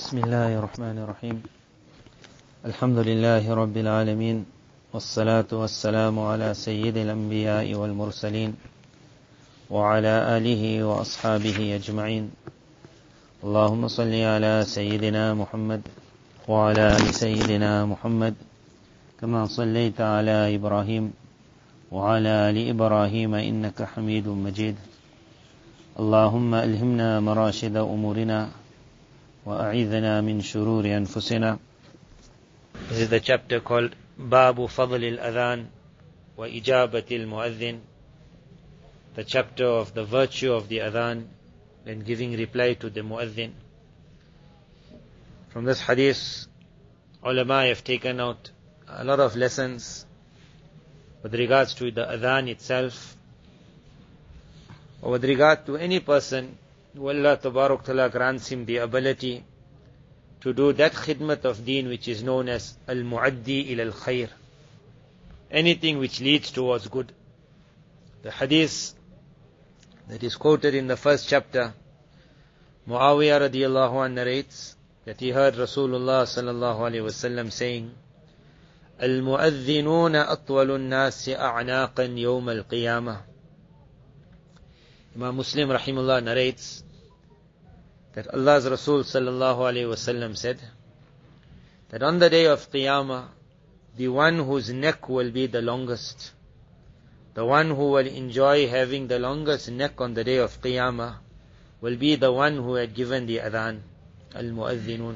بسم الله الرحمن الرحيم. الحمد لله رب العالمين، والصلاة والسلام على سيد الأنبياء والمرسلين وعلى آله وأصحابه أجمعين. اللهم صل على سيدنا محمد وعلى آل سيدنا محمد كما صليت على إبراهيم وعلى آل إبراهيم إنك حميد مجيد. اللهم ألهمنا مراشد أمورنا وأعيذنا من شرور أنفسنا. This is the chapter called Babu Fadl al-Adhan wa Ijabat al-Mu'adhin, the chapter of the virtue of the Adhan and giving reply to the Mu'adhin. From this hadith, ulama have taken out a lot of lessons with regards to the Adhan itself, or with regard to any person who Allah Tabarak Ta'ala grants him the ability to do that khidmat of deen which is known as al-mu'addi ila al-khair, anything which leads towards good. The hadith that is quoted in the first chapter, Muawiyah radiyallahu anhu narrates that he heard Rasulullah sallallahu alayhi wasallam saying, al-mu'adhinuna atwalu an-nasi a'naqan yawm al-qiyamah. Imam Muslim rahimullah narrates that Allah's Rasul sallallahu alayhi wasallam said that on the day of Qiyamah, the one whose neck will be the longest, the one who will enjoy having the longest neck on the day of Qiyamah, will be the one who had given the adhan, al-mu'adhinun.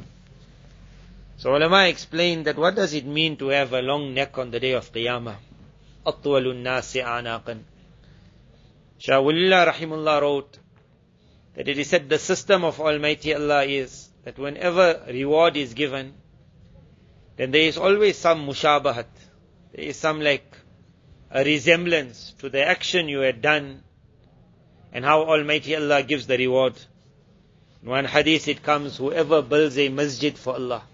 So ulama explained that what does it mean to have a long neck on the day of Qiyamah? Atwalun nasi a'naqan. Shah Walillah rahimullah wrote that it is said the system of Almighty Allah is that whenever reward is given, then there is always some mushabahat, there is some like a resemblance to the action you had done and how Almighty Allah gives the reward. In one hadith it comes, whoever builds a masjid for Allah.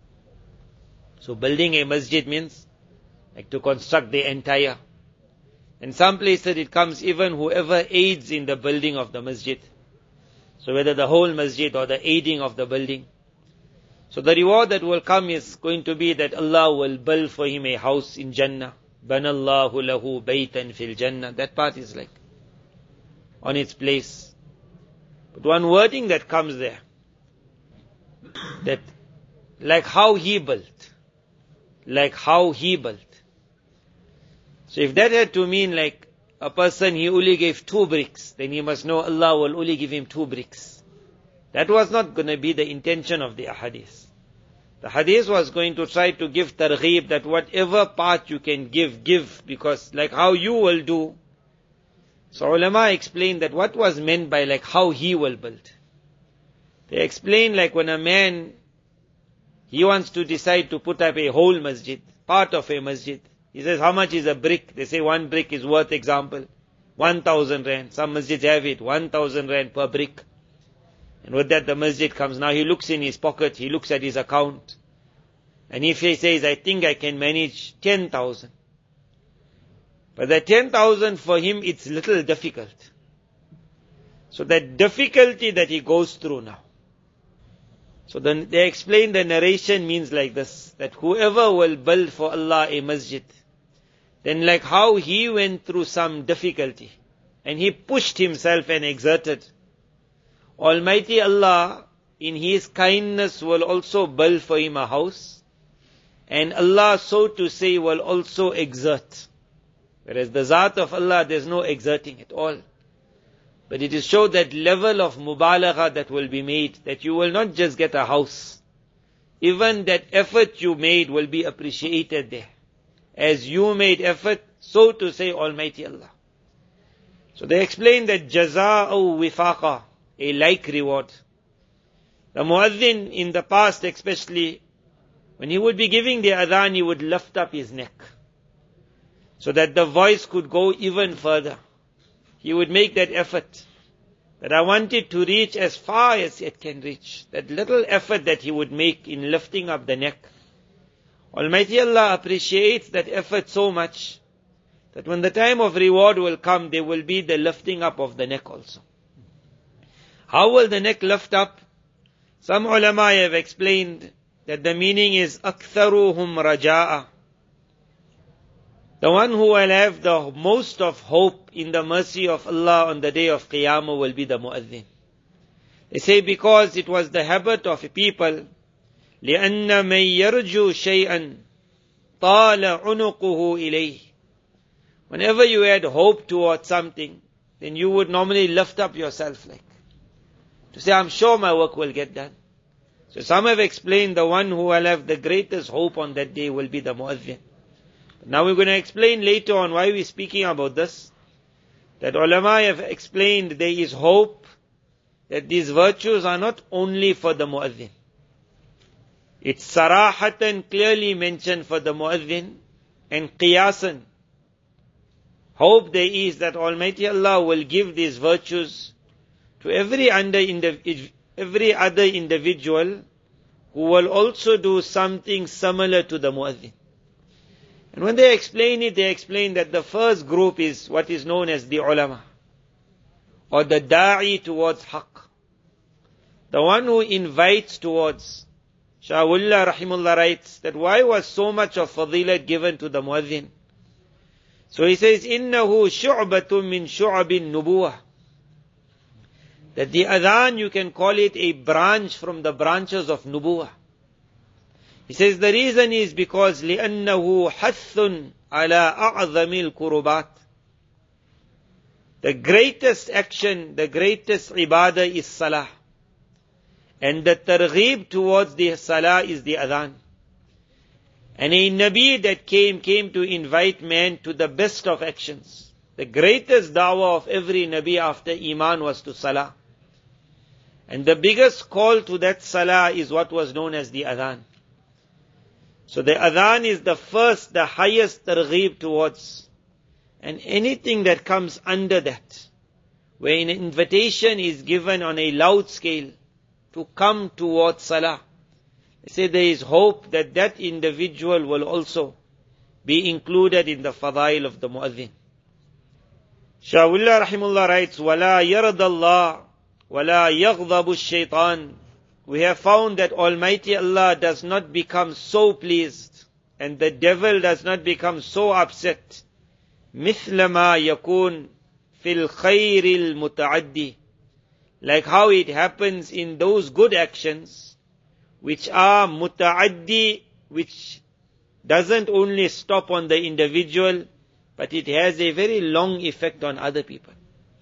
So building a masjid means like to construct the entire. In some places it comes even whoever aids in the building of the masjid. So whether the whole masjid or the aiding of the building. So the reward that will come is going to be that Allah will build for him a house in Jannah. Banallahu lahu baytan fil Jannah. That part is like on its place. But one wording that comes there, that like how he built. Like how he built. So if that had to mean like a person, he only gave 2 bricks, then he must know Allah will only give him 2 bricks. That was not going to be the intention of the hadith. The hadith was going to try to give targheeb that whatever part you can give, because like how you will do. So ulama explained that what was meant by like how he will build. They explained like when a man, he wants to decide to put up a whole masjid, part of a masjid. He says, how much is a brick? They say 1 brick is worth, example, 1,000 rand. Some masjids have it, 1,000 rand per brick. And with that the masjid comes. Now he looks in his pocket, he looks at his account. And if he says, I think I can manage 10,000. But that 10,000 for him, it's little difficult. So that difficulty that he goes through now. So then they explain the narration means like this, that whoever will build for Allah a masjid, then like how he went through some difficulty and he pushed himself and exerted, Almighty Allah in His kindness will also build for him a house, and Allah, so to say, will also exert. Whereas the Zat of Allah, there's no exerting at all. But it is show that level of mubalagha that will be made, that you will not just get a house. Even that effort you made will be appreciated there. As you made effort, so to say, Almighty Allah. So they explain that jaza'u wifaqa, a like reward. The muadhin in the past especially, when he would be giving the adhan, he would lift up his neck, so that the voice could go even further. He would make that effort, that I want it to reach as far as it can reach. That little effort that he would make in lifting up the neck. Almighty Allah appreciates that effort so much, that when the time of reward will come, there will be the lifting up of the neck also. How will the neck lift up? Some ulama have explained that the meaning is أَكْثَرُهُمْ رَجَاءً. The one who will have the most of hope in the mercy of Allah on the day of Qiyamah will be the mu'adhin. They say because it was the habit of people, لِأَنَّ مَنْ يَرْجُو شَيْئًا طَالَ عُنُقُهُ إِلَيْهِ. Whenever you had hope towards something, then you would normally lift up yourself like, to say, I'm sure my work will get done. So some have explained the one who will have the greatest hope on that day will be the mu'adhin. Now we're going to explain later on why we're speaking about this. That ulama have explained there is hope, that these virtues are not only for the mu'adhin. It's sarahatan clearly mentioned for the mu'adhin, and qiyasan. Hope there is that Almighty Allah will give these virtues to every other individual who will also do something similar to the mu'adhin. And when they explain it, they explain that the first group is what is known as the ulama, or the da'i towards haqq. The one who invites towards. Shahullah rahimullah writes that why was so much of fadilat given to the muadhin? So he says, إِنَّهُ شُعْبَةٌ مِّن شُعَبِ النُّبُوَةِ. That the adhan, you can call it a branch from the branches of nubuwah. He says the reason is because لِأَنَّهُ حَثٌّ عَلَىٰ أَعْظَمِ الْكُرُبَاتِ. The greatest action, the greatest ibadah is salah. And the targheeb towards the salah is the adhan. And a Nabi that came to invite man to the best of actions. The greatest da'wah of every Nabi after Iman was to salah. And the biggest call to that salah is what was known as the adhan. So the adhan is the first, the highest targheeb towards. And anything that comes under that, where an invitation is given on a loud scale to come towards salah, they say there is hope that that individual will also be included in the fadail of the mu'adhin. Shahullah rahimullah writes, وَلَا يَرْضَ اللَّهُ وَلَا يَغْضَبُ الشَّيْطَانِ. We have found that Almighty Allah does not become so pleased, and the devil does not become so upset, مِثْلَ مَا يَكُونُ فِي الْخَيْرِ الْمُتَعَدِّي. Like how it happens in those good actions, which are muta'addi, which doesn't only stop on the individual, but it has a very long effect on other people.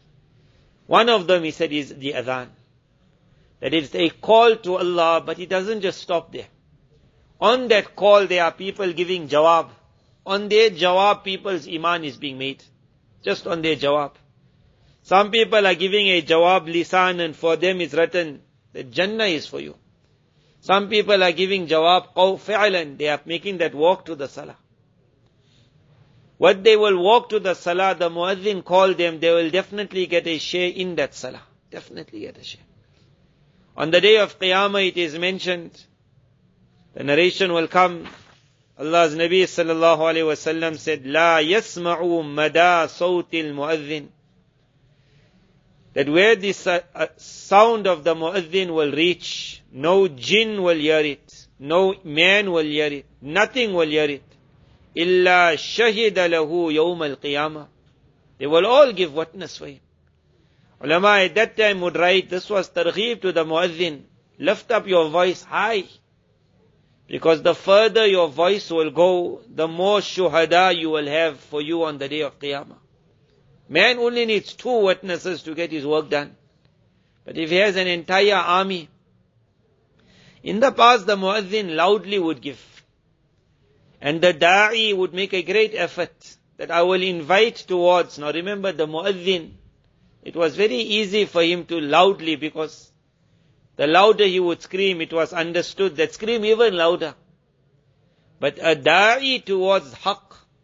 One of them, he said, is the adhan. That it's a call to Allah, but it doesn't just stop there. On that call, there are people giving jawab. On their jawab, people's iman is being made. Just on their jawab. Some people are giving a jawab lisan, and for them is written that Jannah is for you. Some people are giving jawab fi'lan, they are making that walk to the salah. What they will walk to the salah, the muadhin called them, they will definitely get a share in that salah. Definitely get a share. On the day of Qiyamah it is mentioned, the narration will come, Allah's Nabi sallallahu alayhi wa sallam said, لا يسمع مدى صوت المؤذن. That where the sound of the muadhin will reach, no jinn will hear it, no man will hear it, nothing will hear it. إِلَّا شَهِدَ لَهُ يَوْمَ الْقِيَامَةِ. They will all give witness for him. Ulama at that time would write, this was targheeb to the muadhin. Lift up your voice high. Because the further your voice will go, the more shuhada you will have for you on the day of Qiyamah. Man only needs 2 witnesses to get his work done. But if he has an entire army, in the past the muadhin loudly would give. And the da'i would make a great effort that I will invite towards. Now remember the muadhin, it was very easy for him to loudly, because the louder he would scream, it was understood that scream even louder. But a da'i towards haqq,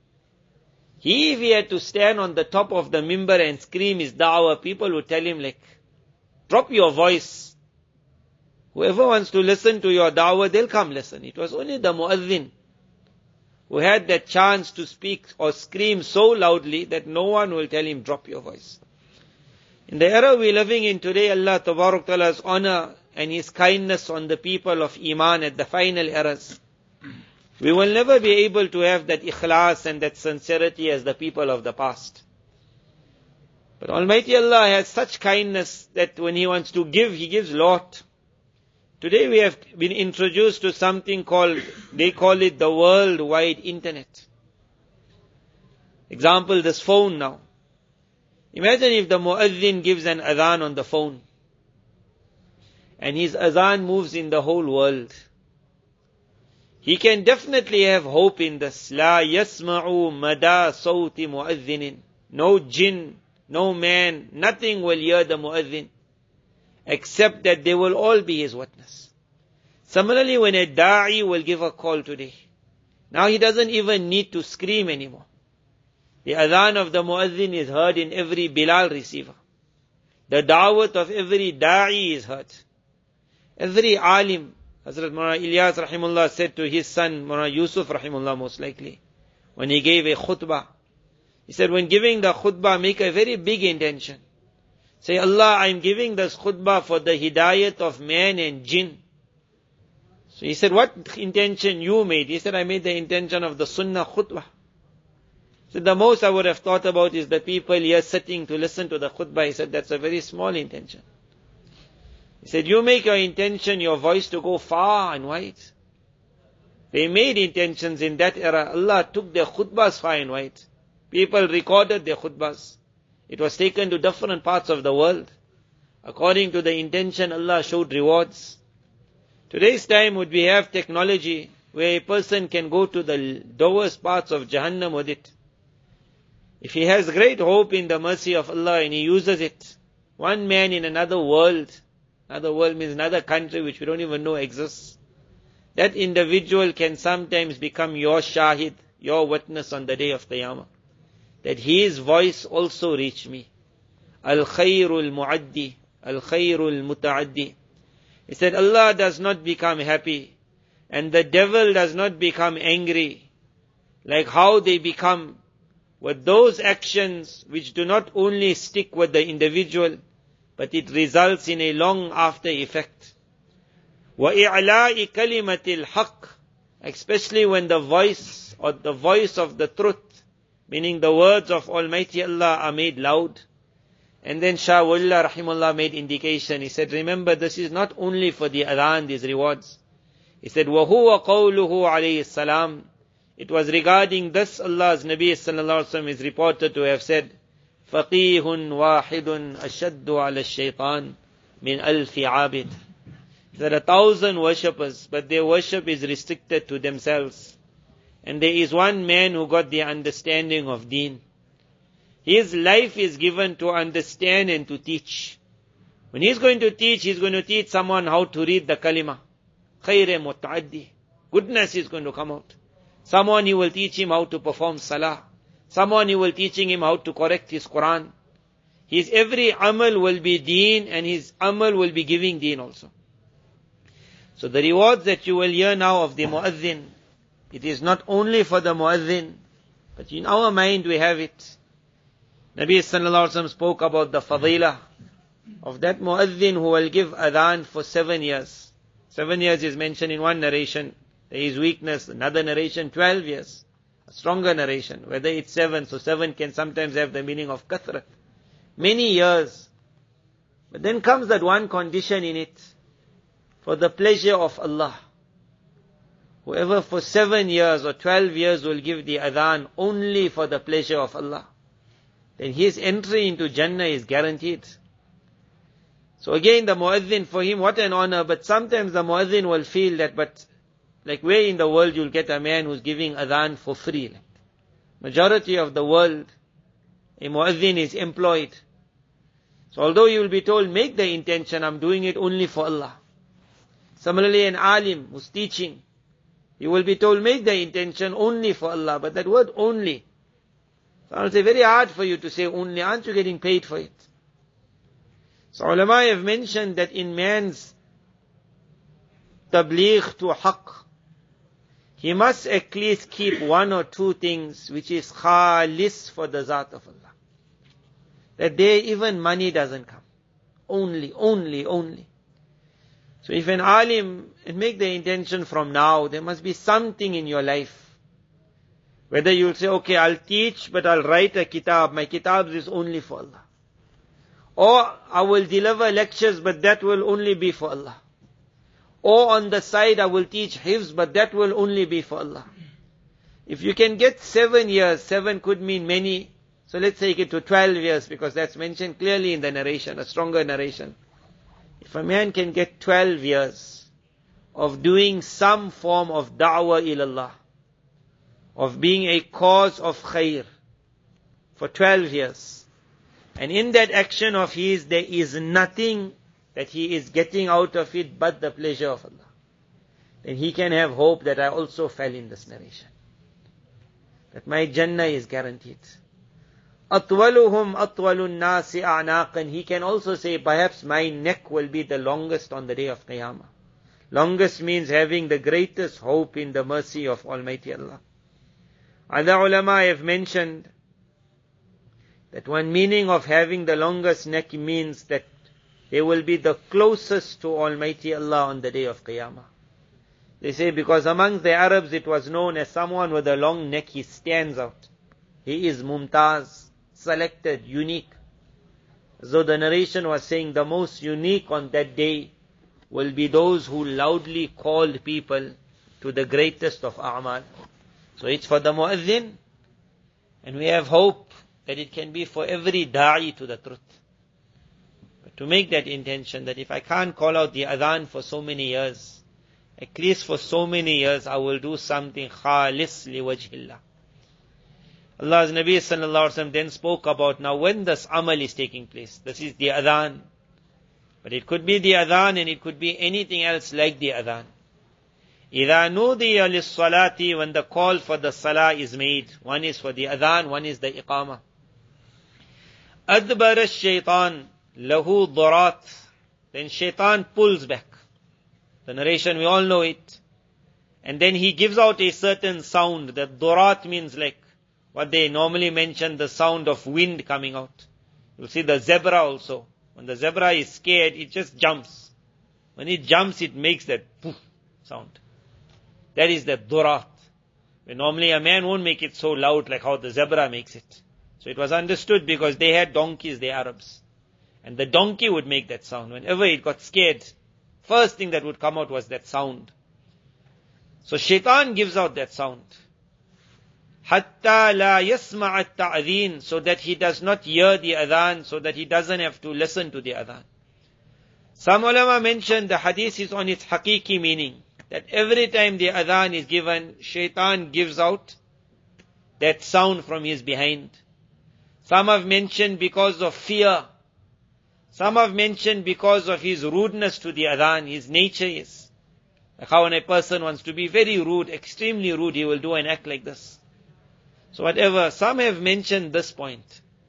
if he had to stand on the top of the mimbar and scream his da'wah, people would tell him like, drop your voice. Whoever wants to listen to your da'wah, they'll come listen. It was only the muadhin who had that chance to speak or scream so loudly that no one will tell him, drop your voice. In the era we're living in today, Allah Tabarak Ta'ala's honor and His kindness on the people of Iman at the final eras, we will never be able to have that ikhlas and that sincerity as the people of the past. But Almighty Allah has such kindness that when He wants to give, He gives lot. Today we have been introduced to something they call it the worldwide internet. Example, this phone now. Imagine if the muazzin gives an adhan on the phone, and his adhan moves in the whole world. He can definitely have hope in this. La yasma'u mada sawti muazzinin. No jinn, no man, nothing will hear the muazzin, except that they will all be his witness. Similarly, when a da'i will give a call today, now he doesn't even need to scream anymore. The adhan of the muazzin is heard in every Bilal receiver. The da'wat of every da'i is heard. Every alim, Hazrat Maulana Ilyas rahimullah said to his son, Maulana Yusuf rahimullah most likely, when he gave a khutbah, he said, when giving the khutbah, make a very big intention. Say, Allah, I'm giving this khutbah for the hidayat of man and jinn. So he said, what intention you made? He said, I made the intention of the sunnah khutbah. So the most I would have thought about is the people here sitting to listen to the khutbah. He said, that's a very small intention. He said, you make your intention, your voice to go far and wide. They made intentions in that era. Allah took their khutbahs far and wide. People recorded their khutbahs. It was taken to different parts of the world. According to the intention, Allah showed rewards. Today's time would we have technology where a person can go to the lowest parts of Jahannam with it. If he has great hope in the mercy of Allah and he uses it, one man in another world means another country which we don't even know exists, that individual can sometimes become your shahid, your witness on the day of Qiyamah, that his voice also reached me. Al-khayrul mu'addi, al-khayrul muta'addi. He said, Allah does not become happy, and the devil does not become angry, like how they become with those actions which do not only stick with the individual, but it results in a long after effect. وَإِعْلَاءِ كَلِمَةِ الْحَقِّ, especially when the voice of the truth, meaning the words of Almighty Allah, are made loud. And then Shah Waliullah rahimahullah made indication. He said, remember, this is not only for the adhan, these rewards. He said, وَهُوَ قَوْلُهُ عَلَيْهِ السَّلَامِ. It was regarding this Allah's Nabi sallallahu alaihi wasallam is reported to have said, فَقِيهٌ وَاحِدٌ أَشَدُّ عَلَى الشَّيْطَانِ مِنْ أَلْفِ عَابِدٍ. There are 1,000 worshippers, but their worship is restricted to themselves. And there is one man who got the understanding of deen. His life is given to understand and to teach. When he's going to teach someone how to read the kalima. Khayre muta'addi. Goodness is going to come out. Someone he will teach him how to perform salah. Someone he will teaching him how to correct his Quran. His every amal will be deen, and his amal will be giving deen also. So the rewards that you will hear now of the muazzin, it is not only for the muazzin, but in our mind we have it. Nabi sallallahu alaihi wasallam spoke about the fadilah of that muazzin who will give adhan for 7 years. 7 years is mentioned in one narration. There is weakness. Another narration, 12 years. A stronger narration. Whether it's 7, so 7 can sometimes have the meaning of kathrat. Many years. But then comes that one condition in it. For the pleasure of Allah. Whoever for 7 years or 12 years will give the adhan only for the pleasure of Allah, then his entry into Jannah is guaranteed. So again, the muazzin, for him, what an honor. But sometimes the muazzin will feel that, but like where in the world you'll get a man who's giving adhan for free? Like, majority of the world, a muazzin is employed. So although you will be told, make the intention, I'm doing it only for Allah. Similarly, an alim who's teaching, you will be told, make the intention only for Allah. But that word only, so it's very hard for you to say only. Aren't you getting paid for it? So ulama have mentioned that in man's tabligh to haqq, he must at least keep 1 or 2 things which is khalis for the zat of Allah. That there even money doesn't come. Only. So if an alim, and make the intention from now, there must be something in your life. Whether you'll say, okay, I'll teach, but I'll write a kitab. My kitab is only for Allah. Or I will deliver lectures, but that will only be for Allah. Or on the side I will teach hifz, but that will only be for Allah. If you can get 7 years, 7 could mean many. So let's take it to 12 years, because that's mentioned clearly in the narration, a stronger narration. If a man can get 12 years of doing some form of da'wah ilallah, of being a cause of khair, for 12 years, and in that action of his, there is nothing that he is getting out of it but the pleasure of Allah, then he can have hope that I also fell in this narration, that my Jannah is guaranteed. أطولهم أطول الناس أعناقا. He can also say, perhaps my neck will be the longest on the day of Qiyamah. Longest means having the greatest hope in the mercy of Almighty Allah. Other ulama have mentioned that one meaning of having the longest neck means that they will be the closest to Almighty Allah on the day of Qiyamah. They say because among the Arabs it was known as someone with a long neck, he stands out. He is mumtaz, selected, unique. So the narration was saying the most unique on that day will be those who loudly called people to the greatest of a'mal. So it's for the mu'adhin, and we have hope that it can be for every da'i to the truth. But to make that intention, that if I can't call out the adhan for so many years, at least for so many years I will do something khalis li wajhillah. Allah's Nabi sallallahu alaihi wasallam then spoke about now when this amal is taking place. This is the adhan. But it could be the adhan and it could be anything else like the adhan. إِذَا نُودِيَ لِلصَّلَاةِ, when the call for the salah is made. One is for the adhan, one is the iqamah. أَدْبَرَ الشَّيْطَانِ لَهُ ضُرَاتٍ, then shaitan pulls back. The narration, we all know it. And then he gives out a certain sound. That durat means like what they normally mention, the sound of wind coming out. You'll see the zebra also. When the zebra is scared, it just jumps. When it jumps, it makes that poof sound. That is the durat. When normally a man won't make it so loud like how the zebra makes it. So it was understood because they had donkeys, the Arabs. And the donkey would make that sound. Whenever it got scared, first thing that would come out was that sound. So shaitan gives out that sound. Hatta la yasma' at-ta'dhin, so that he does not hear the adhan, so that he doesn't have to listen to the adhan. Some ulama mentioned the hadith is on its haqiqi meaning, that every time the adhan is given, shaitan gives out that sound from his behind. Some have mentioned because of fear. Some have mentioned because of his rudeness to the adhan, his nature is. Like how when a person wants to be very rude, extremely rude, he will do and act like this. So whatever, some have mentioned this point,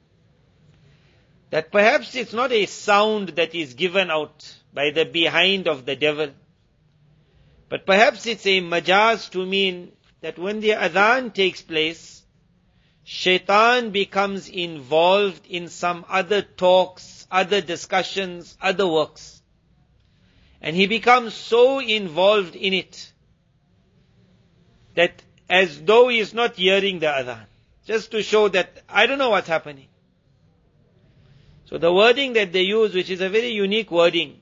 that perhaps it's not a sound that is given out by the behind of the devil, but perhaps it's a majaz to mean that when the adhan takes place, shaitan becomes involved in some other talks, other discussions, other works. And he becomes so involved in it that as though he is not hearing the adhan. Just to show that I don't know what's happening. So the wording that they use, which is a very unique wording,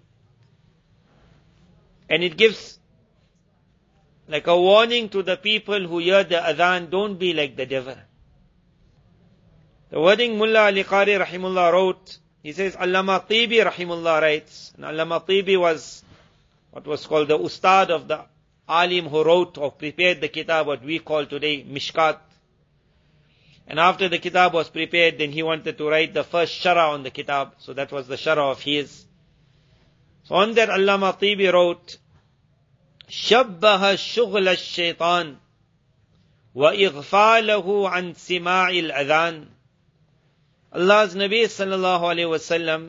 and it gives like a warning to the people who hear the adhan, don't be like the devil. The wording Mullah Ali Qari rahimullah wrote, he says, Allama Tibi rahimullah writes, and Allama Tibi was what was called the ustad of the alim who wrote or prepared the kitab, what we call today Mishkat. And after the kitab was prepared, then he wanted to write the first shara on the kitab. So that was the shara of his. So on that Allama Tibi wrote, شَبَّهَ شُغْلَ الشَّيْطَانِ وَإِغْفَالَهُ عَنْ سِمَاعِ الْأَذَانِ. Allah's Nabi sallallahu alayhi wa sallam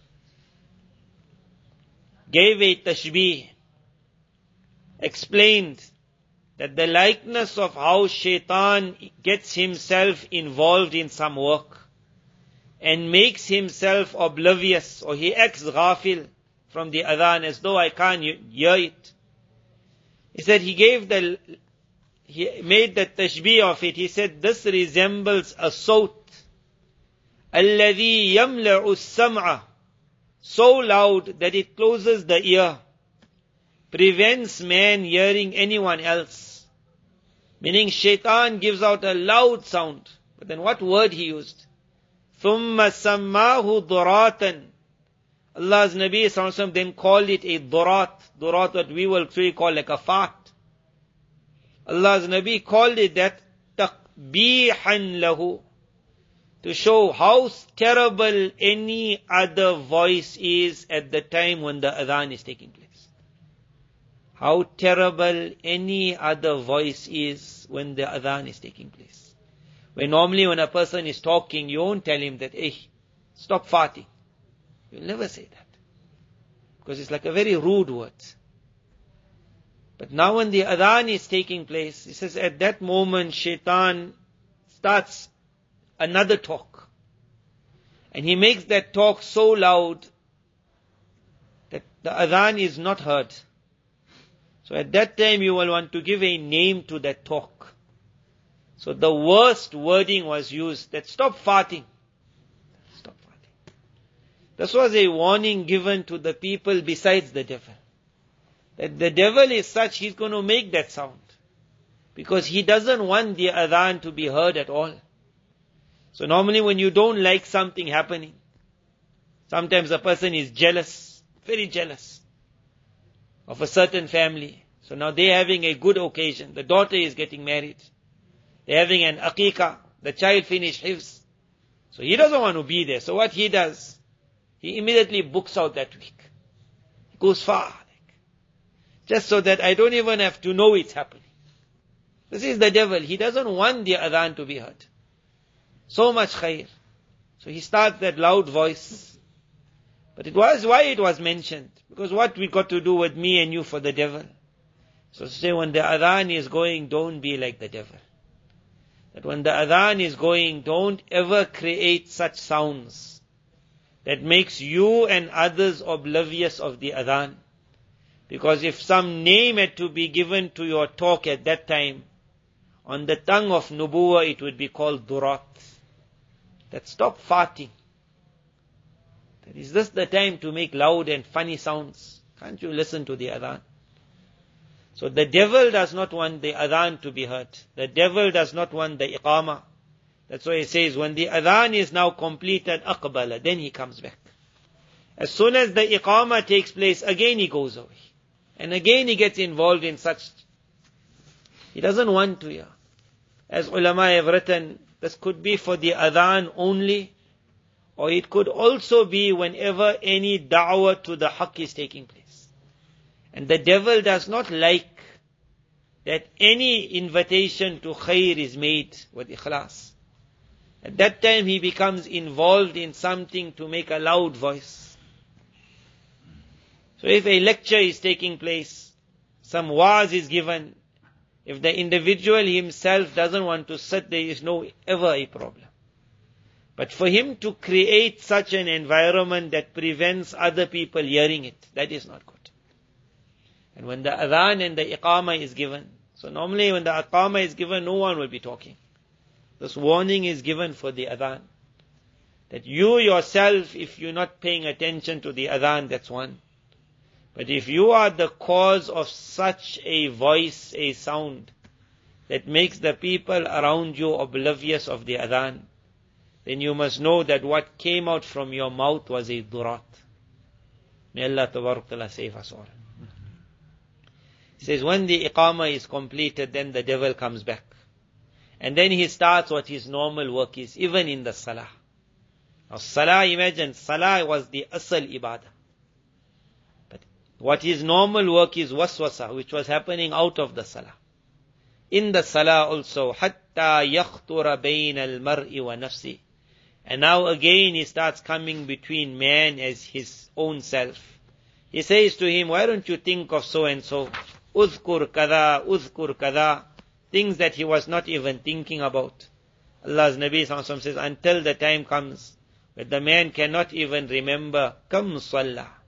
gave a tashbih, explained that the likeness of how shaitan gets himself involved in some work and makes himself oblivious, or he acts ghafil from the adhan as though I can't hear it. He said he made the tashbih of it. He said this resembles a sawt alladhi yamla'u as-sam'a, so loud that it closes the ear, prevents man hearing anyone else. Meaning shaitan gives out a loud sound. But then what word he used? ثُمَّ سَمَّاهُ ضُرَاةً. Allah's Nabi sallallahu alaihi wasallam then called it a durat. Durat, what we will actually call like a fart. Allah's Nabi called it that تَقْبِيحًا lahu, to show how terrible any other voice is at the time when the adhan is taking place. How terrible any other voice is when the adhan is taking place. When normally when a person is talking, you won't tell him that, hey, stop farting. You'll never say that. Because it's like a very rude word. But now when the adhan is taking place, he says at that moment shaitan starts another talk. And he makes that talk so loud that the adhan is not heard. So at that time you will want to give a name to that talk. So the worst wording was used, that stop farting. Stop farting. This was a warning given to the people besides the devil. That the devil is such, he's going to make that sound. Because he doesn't want the adhan to be heard at all. So normally when you don't like something happening, sometimes a person is jealous, very jealous of a certain family. So now they're having a good occasion. The daughter is getting married. They're having an aqiqah. The child finished hifz. So he doesn't want to be there. So what he does, he immediately books out that week. He goes far. Just so that I don't even have to know it's happening. This is the devil. He doesn't want the adhan to be heard. So much khair. So he starts that loud voice. But it was why it was mentioned. Because what we got to do with me and you for the devil. So say when the adhan is going, don't be like the devil. That when the adhan is going, don't ever create such sounds that makes you and others oblivious of the adhan. Because if some name had to be given to your talk at that time, on the tongue of nubuwah it would be called durat. That stop farting. That is this the time to make loud and funny sounds? Can't you listen to the adhan? So the devil does not want the adhan to be heard. The devil does not want the iqamah. That's why he says, when the adhan is now completed, aqbala, then he comes back. As soon as the iqamah takes place, again he goes away. And again he gets involved in such. He doesn't want to hear. As ulama have written, this could be for the adhan only, or it could also be whenever any da'wah to the haqq is taking place. And the devil does not like that any invitation to khair is made with ikhlas. At that time he becomes involved in something to make a loud voice. So if a lecture is taking place, some wa'az is given, if the individual himself doesn't want to sit, there is no ever a problem. But for him to create such an environment that prevents other people hearing it, that is not good. And when the adhan and the iqamah is given, so normally when the iqamah is given, no one will be talking. This warning is given for the adhan. That you yourself, if you're not paying attention to the adhan, that's one. But if you are the cause of such a voice, a sound, that makes the people around you oblivious of the adhan, then you must know that what came out from your mouth was a durat. May Allah tabarak ta'ala save us all. He says, when the iqamah is completed, then the devil comes back. And then he starts what his normal work is, even in the salah. Now salah, imagine, salah was the asal ibadah. But what his normal work is waswasa, which was happening out of the salah. In the salah also, hatta yakhtura bayna al-mar'i wa nafsi. And now again he starts coming between man as his own self. He says to him, why don't you think of so and so? Uzkur kada. Things that he was not even thinking about. Allah's Nabi sallallahu alaihi wasallam says, until the time comes where the man cannot even remember, kam salla.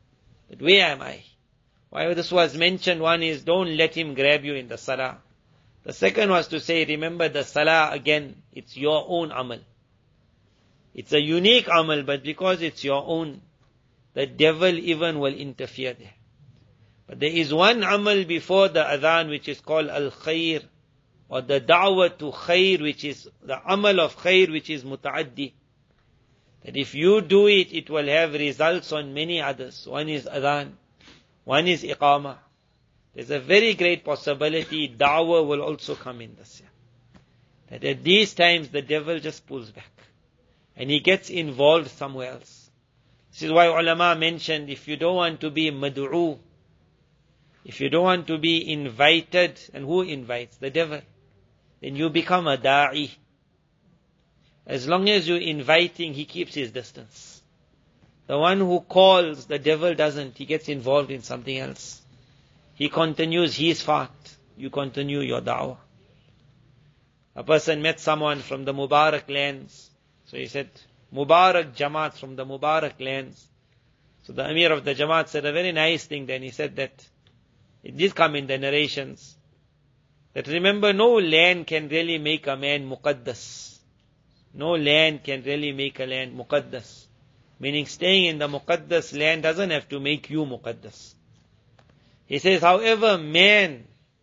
That where am I? Why this was mentioned, one is don't let him grab you in the salah. The second was to say, remember the salah again, it's your own amal. It's a unique amal, but because it's your own, the devil even will interfere there. But there is one amal before the adhan which is called al-khair, or the da'wah to khair, which is the amal of khair, which is muta'addi. That if you do it, it will have results on many others. One is adhan, one is iqamah. There's a very great possibility da'wah will also come in this year. That at these times the devil just pulls back. And he gets involved somewhere else. This is why ulama mentioned, if you don't want to be mad'u, if you don't want to be invited, and who invites? The devil. Then you become a da'i. As long as you're inviting, he keeps his distance. The one who calls, the devil doesn't. He gets involved in something else. He continues his fart. You continue your da'wah. A person met someone from the Mubarak lands. So he said, Mubarak Jamaat from the Mubarak lands. So the Amir of the Jamaat said a very nice thing then. He said that, it did come in the narrations, that remember, no land can really make a man muqaddas. No land can really make a land muqaddas. Meaning staying in the muqaddas land doesn't have to make you muqaddas. He says, however, man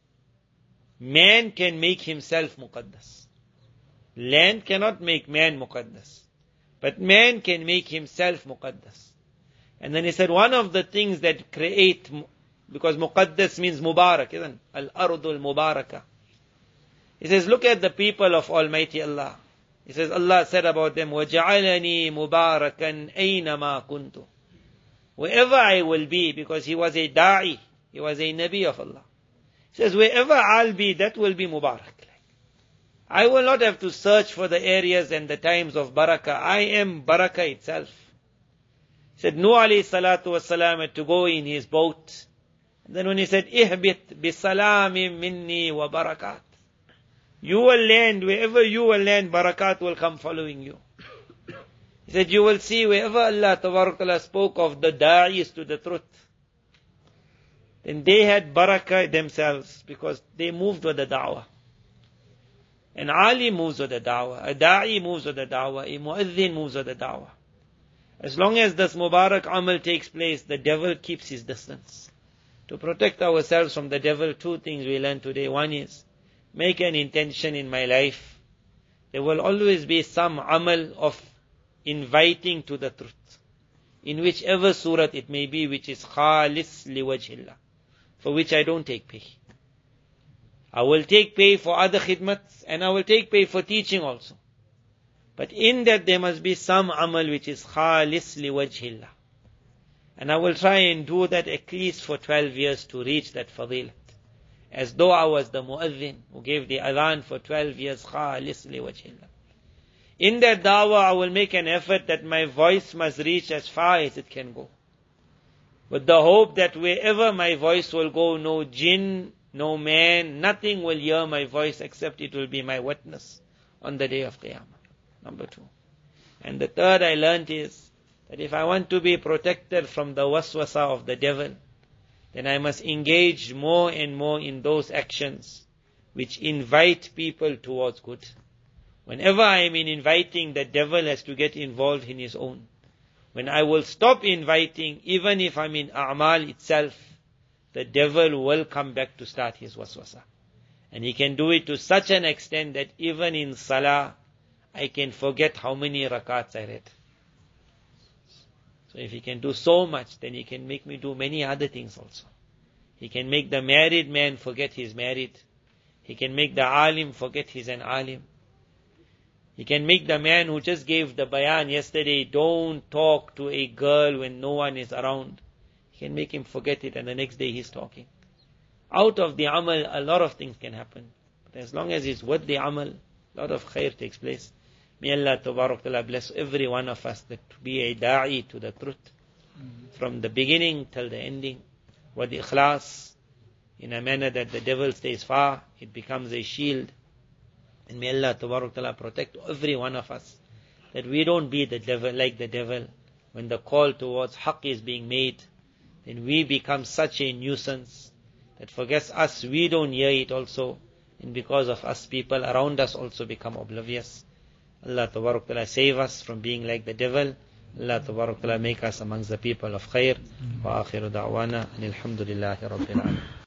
can make himself muqaddas. Land cannot make man muqaddas. But man can make himself muqaddas. And then he said, one of the things that create, because muqaddas means mubarak, isn't it? Al-ardul mubarakah. He says, look at the people of Almighty Allah. He says, Allah said about them, وَجَعَلَنِي مُبَارَكًا أَيْنَمَا كُنْتُ. Wherever I will be, because he was a da'i, he was a Nabi of Allah. He says, wherever I'll be, that will be Mubarak. I will not have to search for the areas and the times of barakah. I am barakah itself. He said, Nuh alayhi salatu wasalam had to go in his boat. And then when he said, ihbit bisalamin minni wa barakat. You will land, wherever you will land, barakat will come following you. He said, you will see wherever Allah Tabarakalla spoke of the da'is to the truth. Then they had barakah themselves because they moved with the da'wah. An alim moves with the da'wah, a da'i moves with the da'wah, a mu'adhin moves with the da'wah. As long as this Mubarak amal takes place, the devil keeps his distance. To protect ourselves from the devil, two things we learn today. One is, make an intention in my life. There will always be some amal of inviting to the truth. In whichever surat it may be, which is khalis liwajhillah. For which I don't take pay. I will take pay for other khidmats, and I will take pay for teaching also. But in that there must be some amal which is khalis liwajhillah. And I will try and do that at least for 12 years to reach that fadilat. As though I was the mu'adhin who gave the adhan for 12 years khalis liwajhillah. In that da'wah I will make an effort that my voice must reach as far as it can go. With the hope that wherever my voice will go, no jinn, no man, nothing will hear my voice except it will be my witness on the day of Qiyamah. Number 2. And the third I learned is that if I want to be protected from the waswasa of the devil, then I must engage more and more in those actions which invite people towards good. Whenever I am in inviting, the devil has to get involved in his own. When I will stop inviting, even if I'm in a'mal itself, the devil will come back to start his waswasa. And he can do it to such an extent that even in salah, I can forget how many rakats I read. So if he can do so much, then he can make me do many other things also. He can make the married man forget he's married. He can make the alim forget he's an alim. He can make the man who just gave the bayan yesterday, don't talk to a girl when no one is around. He can make him forget it and the next day he's talking. Out of the amal, a lot of things can happen. But as long as he's with the amal, a lot of khair takes place. May Allah Ta'ala bless every one of us that to be a da'i to the truth. From the beginning till the ending. With ikhlas, in a manner that the devil stays far, it becomes a shield. And may Allah Ta'ala protect every one of us. That we don't be the devil like the devil. When the call towards haqq is being made, then we become such a nuisance that forgets us, we don't hear it also, and because of us, people around us also become oblivious. Allah Tabarak Ta'ala save us from being like the devil. Allah Tabarak Ta'ala make us amongst the people of khair. Wa akhiru da'wana and alhamdulillahi rabbil alamin.